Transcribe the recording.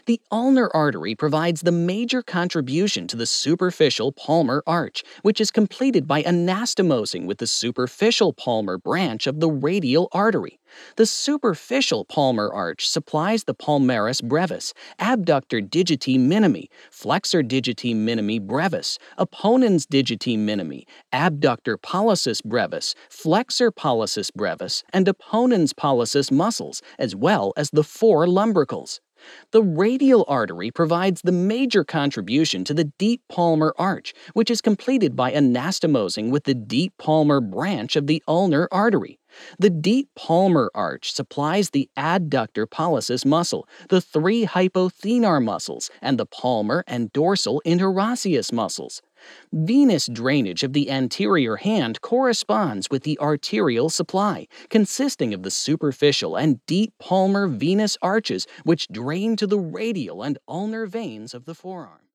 The ulnar artery provides the major contribution to the superficial palmar arch, which is completed by anastomosing with the superficial palmar branch of the radial artery. The superficial palmar arch supplies the palmaris brevis, abductor digiti minimi, flexor digiti minimi brevis, opponens digiti minimi, abductor pollicis brevis, flexor pollicis brevis, and opponens pollicis muscles, as well as the four lumbricals. The radial artery provides the major contribution to the deep palmar arch, which is completed by anastomosing with the deep palmar branch of the ulnar artery. The deep palmar arch supplies the adductor pollicis muscle, the three hypothenar muscles, and the palmar and dorsal interosseous muscles. Venous drainage of the anterior hand corresponds with the arterial supply, consisting of the superficial and deep palmar venous arches which drain to the radial and ulnar veins of the forearm.